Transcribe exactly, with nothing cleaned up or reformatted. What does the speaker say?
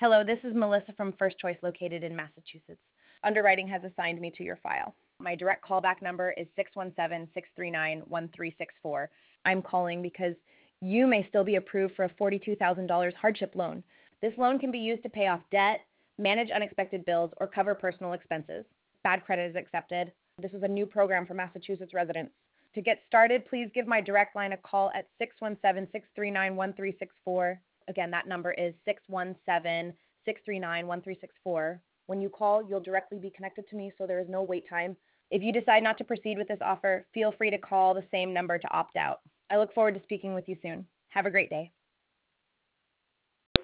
Hello, this is Melissa from First Choice located in Massachusetts. Underwriting has assigned me to your file. My direct callback number is six one seven, six three nine, one three six four. I'm calling because you may still be approved for a forty-two thousand dollars hardship loan. This loan can be used to pay off debt, manage unexpected bills, or cover personal expenses. Bad credit is accepted. This is a new program for Massachusetts residents. To get started, please give my direct line a call at six one seven, six three nine, one three six four. Again, that number is six one seven, six three nine, one three six four. When you call, you'll directly be connected to me, so there is no wait time. If you decide not to proceed with this offer, feel free to call the same number to opt out. I look forward to speaking with you soon. Have a great day.